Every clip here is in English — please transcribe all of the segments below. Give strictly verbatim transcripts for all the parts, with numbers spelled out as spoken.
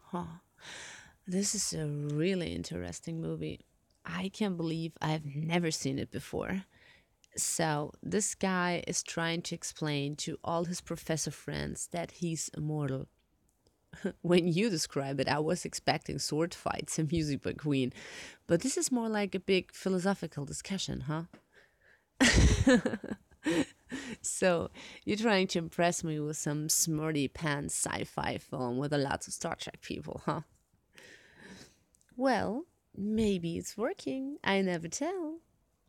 This is a really interesting movie. I can't believe I've never seen it before. So, this guy is trying to explain to all his professor friends that he's immortal. When you describe it, I was expecting sword fights and music by Queen. But this is more like a big philosophical discussion, huh? So, you're trying to impress me with some smarty pants sci fi film with a lot of Star Trek people, huh? Well, maybe it's working. I never tell.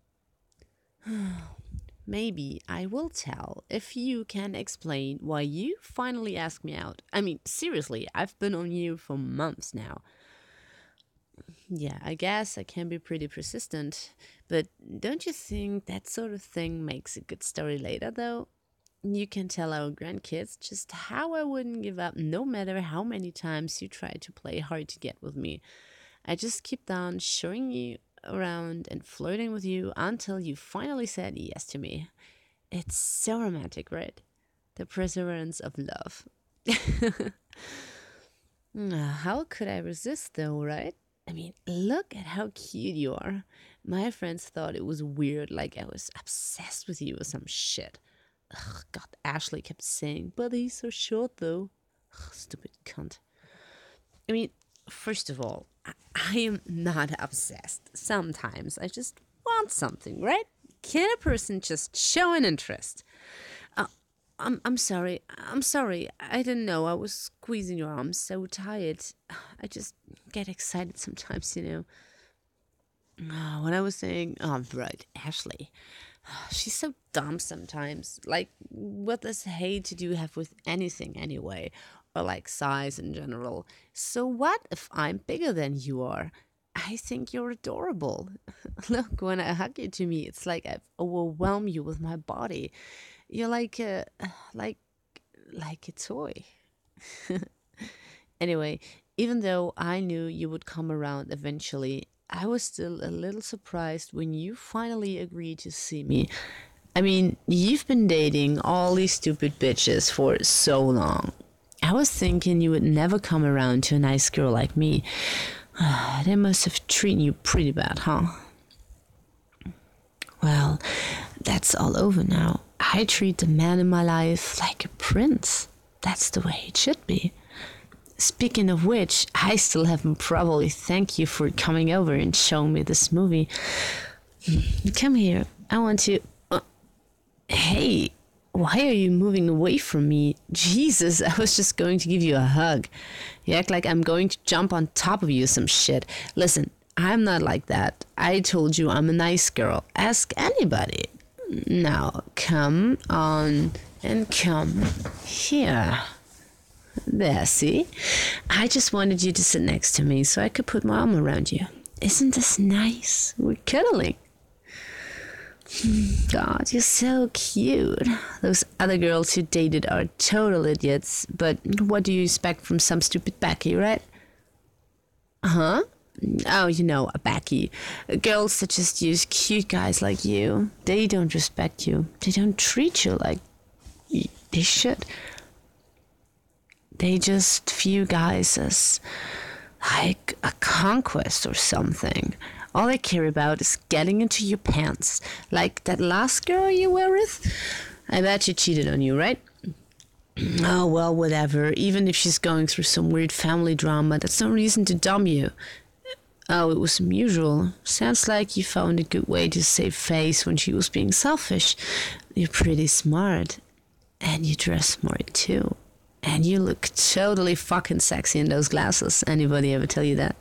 Maybe I will tell if you can explain why you finally asked me out. I mean, seriously, I've been on you for months now. Yeah, I guess I can be pretty persistent, but don't you think that sort of thing makes a good story later, though? You can tell our grandkids just how I wouldn't give up no matter how many times you try to play hard to get with me. I just keep on showing you around and flirting with you until you finally said yes to me. It's so romantic, right? The perseverance of love. How could I resist, though, right? I mean, look at how cute you are. My friends thought it was weird, like I was obsessed with you or some shit. Ugh, God, Ashley kept saying, but he's so short, though. Ugh, stupid cunt. I mean, first of all, I, I am not obsessed. Sometimes I just want something, right? Can a person just show an interest? Uh, I'm, I'm sorry. I'm sorry. I didn't know. I was squeezing your arm so tired. I just get excited sometimes, you know. Uh, what I was saying, oh, right, Ashley. She's so dumb sometimes. Like, what does hate to do have with anything anyway? Or like size in general. So what if I'm bigger than you are? I think you're adorable. Look, when I hug you to me, it's like I've overwhelmed you with my body. You're like a, like, like a toy. Anyway, even though I knew you would come around eventually, I was still a little surprised when you finally agreed to see me. I mean, you've been dating all these stupid bitches for so long. I was thinking you would never come around to a nice girl like me. They must have treated you pretty bad, huh? Well, that's all over now. I treat the man in my life like a prince. That's the way it should be. Speaking of which, I still haven't probably thanked you for coming over and showing me this movie. Come here. I want to... Uh, hey, why are you moving away from me? Jesus, I was just going to give you a hug. You act like I'm going to jump on top of you or some shit. Listen, I'm not like that. I told you I'm a nice girl. Ask anybody. Now, come on and come here. There, see? I just wanted you to sit next to me so I could put my arm around you. Isn't this nice? We're cuddling. God, you're so cute. Those other girls you dated are total idiots, but what do you expect from some stupid Becky, right? Huh? Oh, you know, a Becky. Girls that just use cute guys like you. They don't respect you. They don't treat you like they should. They just view guys as like a conquest or something. All they care about is getting into your pants. Like that last girl you were with? I bet she cheated on you, right? Oh, well, whatever. Even if she's going through some weird family drama, that's no reason to dump you. Oh, it was mutual. Sounds like you found a good way to save face when she was being selfish. You're pretty smart. And you dress smart, too. And you look totally fucking sexy in those glasses. Anybody ever tell you that?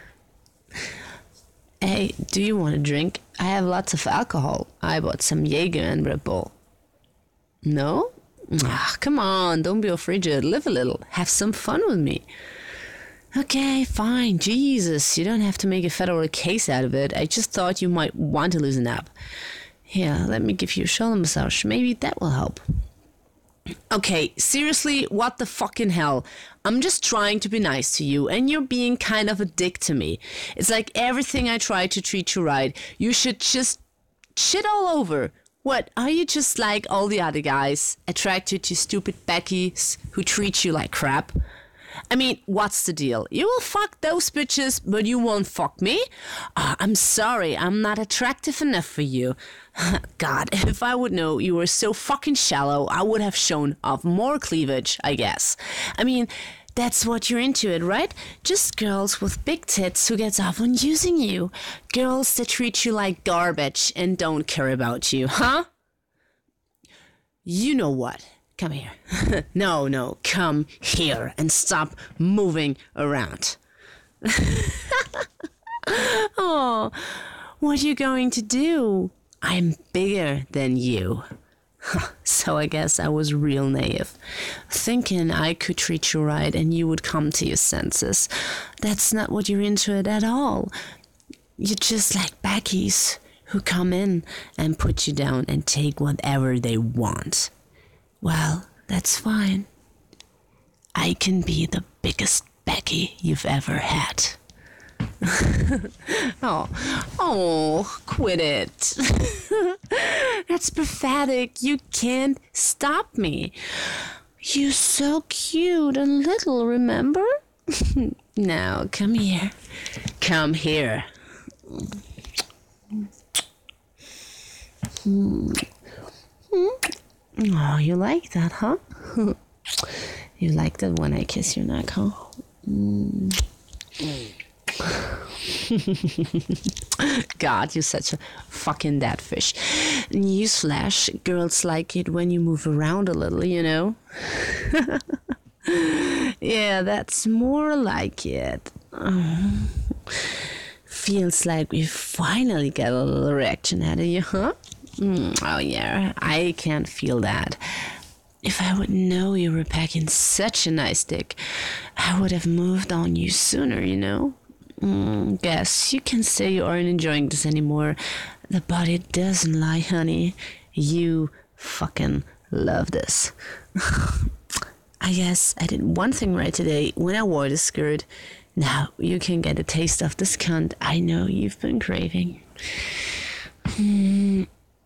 Hey, do you want a drink? I have lots of alcohol. I bought some Jaeger and Red Bull. No? Ah, come on, don't be all frigid. Live a little. Have some fun with me. Okay, fine. Jesus, you don't have to make a federal case out of it. I just thought you might want to loosen up. Here, let me give you a shoulder massage. Maybe that will help. Okay, seriously, what the fucking hell? I'm just trying to be nice to you, and you're being kind of a dick to me. It's like everything I try to treat you right, you should just shit all over. What, are you just like all the other guys, attracted to stupid Beckys who treat you like crap? I mean, what's the deal? You will fuck those bitches, but you won't fuck me? Ah, I'm sorry, I'm not attractive enough for you. God, if I would know you were so fucking shallow, I would have shown off more cleavage, I guess. I mean, that's what you're into it, right? Just girls with big tits who gets off on using you. Girls that treat you like garbage and don't care about you, huh? You know what? Come here. no, no, come here and stop moving around. Oh, what are you going to do? I'm bigger than you. So I guess I was real naive, thinking I could treat you right and you would come to your senses. That's not what you're into it at all. You're just like Beckies who come in and put you down and take whatever they want. Well, that's fine. I can be the biggest Becky you've ever had. oh, oh, quit it. That's pathetic. You can't stop me. You're so cute and little, remember? Now, come here. Come here. Oh, you like that, huh? You like that when I kiss your neck, huh? Mm. God, you're such a fucking dead fish. Newsflash, girls like it when you move around a little, you know? Yeah, that's more like it. Oh. Feels like we finally got a little reaction out of you, huh? Mm, oh yeah, I can't feel that. If I would know you were packing such a nice dick, I would have moved on you sooner, you know? Mm, guess you can say you aren't enjoying this anymore. The body doesn't lie, honey. You fucking love this. I guess I did one thing right today when I wore the skirt. Now you can get a taste of this cunt I know you've been craving. Mm.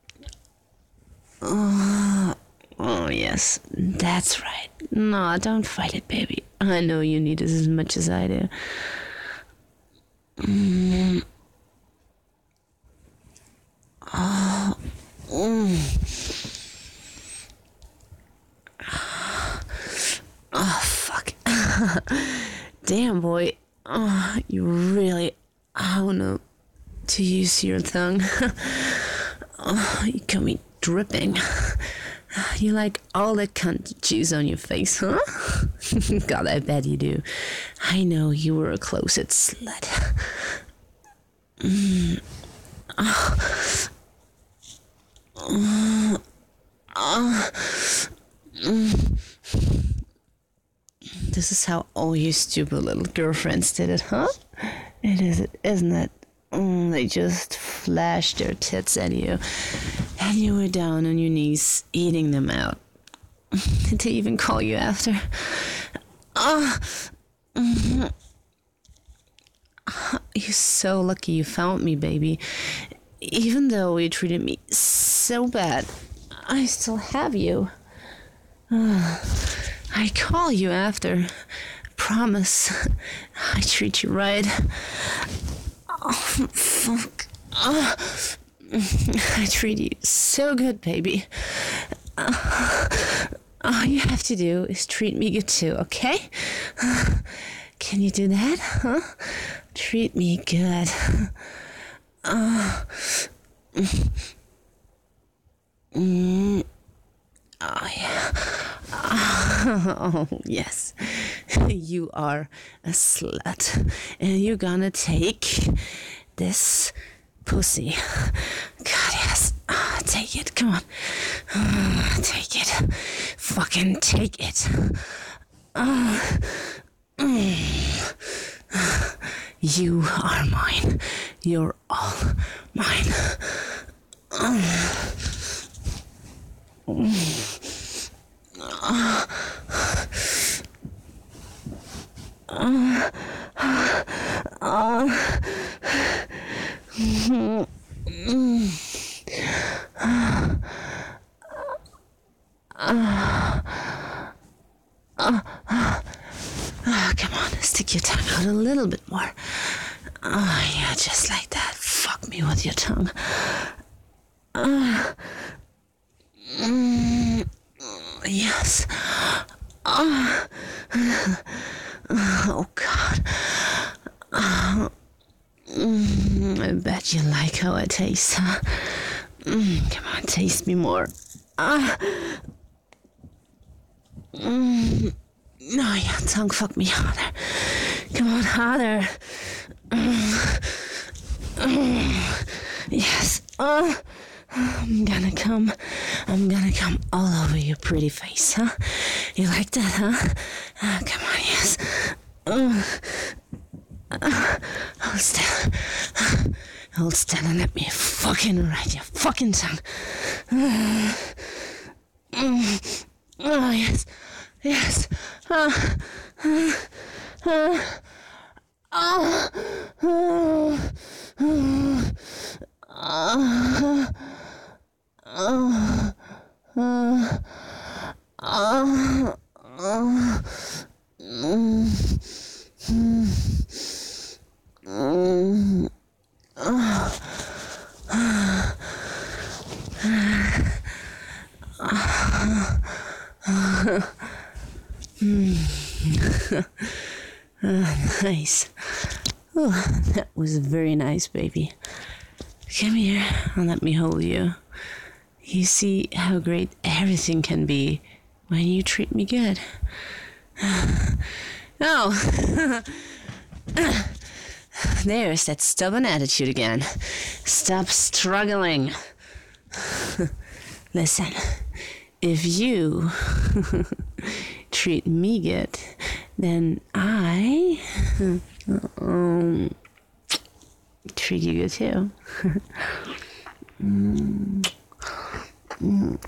Oh, oh, yes, that's right. No, don't fight it, baby. I know you need this as much as I do. Mm. Oh. Mm. Oh, fuck. Damn, boy. Oh, you really, I don't know, to use your tongue. Oh, you got me dripping. You like all that cunt juice on your face, huh? God, I bet you do. I know you were a closet slut. Mm. Oh. Oh. Oh. Mm. This is how all you stupid little girlfriends did it, huh? It is, isn't it? Mm, they just flashed their tits at you, and you were down on your knees eating them out. Did they even call you after? Oh. Mm-hmm. You're so lucky you found me, baby. Even though you treated me so bad, I still have you. Uh, I call you after. Promise. I treat you right. Oh, fuck. Oh. I treat you so good, baby. Uh, all you have to do is treat me good too, okay? Uh, can you do that, huh? Treat me good. Uh, mm, oh, yeah. Oh, yes. You are a slut. And you're gonna take this pussy. God, yes. Oh, take it. Come on. Oh, take it. Fucking take it. Oh. Mm. You are mine. You're all mine. Mm. Mm. Uh, uh, uh, mm, mm, uh, uh, uh, uh, come on, stick your tongue out a little bit more. Oh, yeah, just like that. Fuck me with your tongue. Uh, mm, yes. Uh, oh, God. Uh, mm, I bet you like how I taste, huh? Mm, come on, taste me more. Uh, mm, no, yeah, tongue fuck me harder. Come on, harder. Mm, mm, yes. Uh, I'm gonna come. I'm gonna come all over your pretty face, huh? You like that, huh? Uh, come on, yes. Uh, uh, hold still. Hold still and let me fucking ride your fucking tongue. Uh, mm, oh, yes. Yes. Uh, uh, uh, uh, uh, uh, uh, uh, uh, uh, uh, mm, mm, mm, uh, nice. Oh, that was very nice, baby. Come here and let me hold you. You see how great everything can be when you treat me good. Oh, there's that stubborn attitude again. Stop struggling. Listen, if you treat me good, then I um, treat you good too. mm. Mm.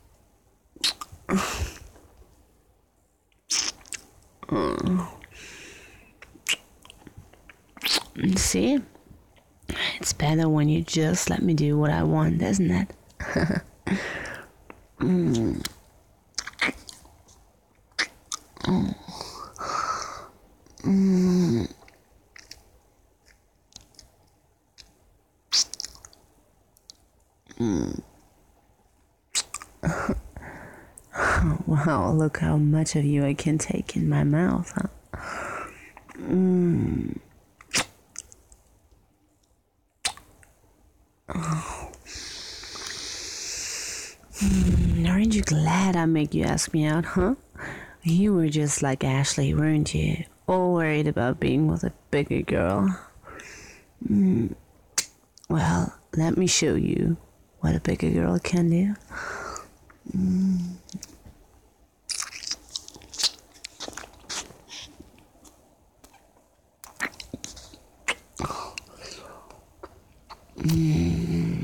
Uh. See? It's better when you just let me do what I want, isn't it? mm. Mm. Mm. Mm. Wow, look how much of you I can take in my mouth, huh? Mm. Oh. Mm. Aren't you glad I make you ask me out, huh? You were just like Ashley, weren't you? All worried about being with a bigger girl. Mm. Well, let me show you what a bigger girl can do. Mm. Mm.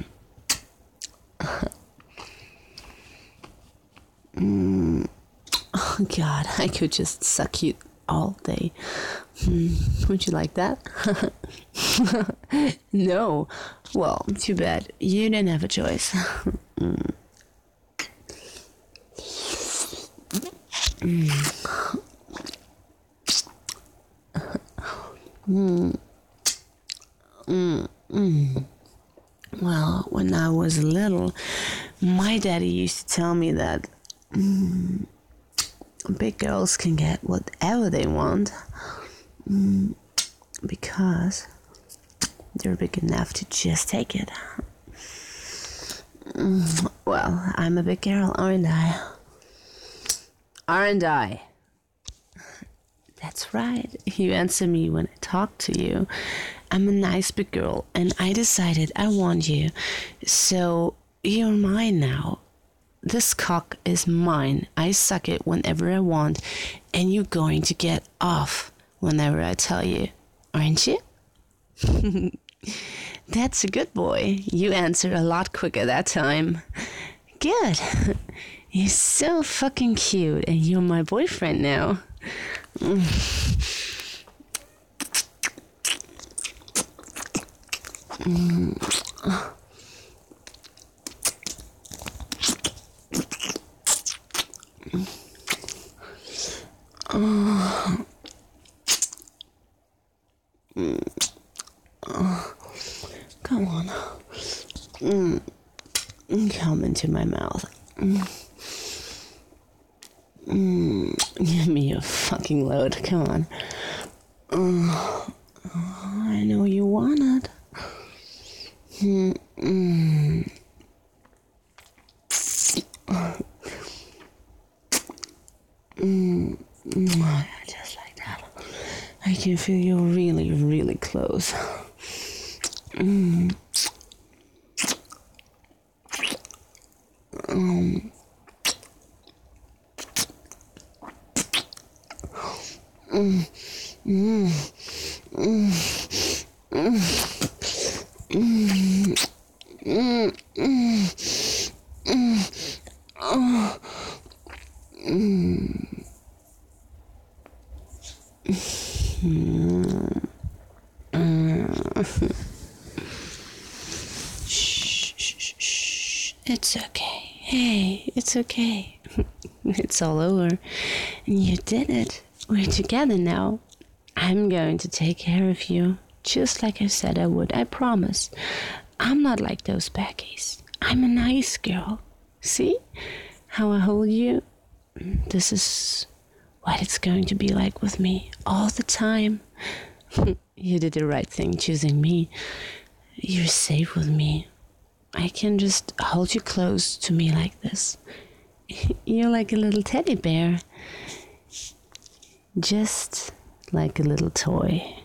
Mm. Oh God, I could just suck you all day. Mm. Would you like that? No. Well, too bad. You didn't have a choice. mm. Mm. Mm. Mm. Mm. Well, when I was little, my daddy used to tell me that mm, big girls can get whatever they want mm, because they're big enough to just take it. Mm, well, I'm a big girl, aren't I? Aren't I? That's right. You answer me when I talk to you. I'm a nice big girl, and I decided I want you. So you're mine now. This cock is mine. I suck it whenever I want, and you're going to get off whenever I tell you, aren't you? That's a good boy. You answered a lot quicker that time. Good. You're so fucking cute, and you're my boyfriend now. Mm. Mm. Oh. Oh, come on. Mm. Come into my mouth. Mm. Mm. Give me a fucking load. Come on. Oh, I know you want it. Mm. Mm. Mm. Mm. Just like that. I can feel you really, really close. Mm. Um. Mm. Mm. Mm. Mm. Mm. Mm. Mm. Mm. Oh. Mm. Mm. Mm. Shh, shh, shh, shh. It's okay. Hey, it's okay. It's all over. You did it. We're together now. I'm going to take care of you, just like I said I would, I promise. I'm not like those Beckies. I'm a nice girl. See how I hold you? This is what it's going to be like with me all the time. You did the right thing choosing me. You're safe with me. I can just hold you close to me like this. You're like a little teddy bear. Just like a little toy.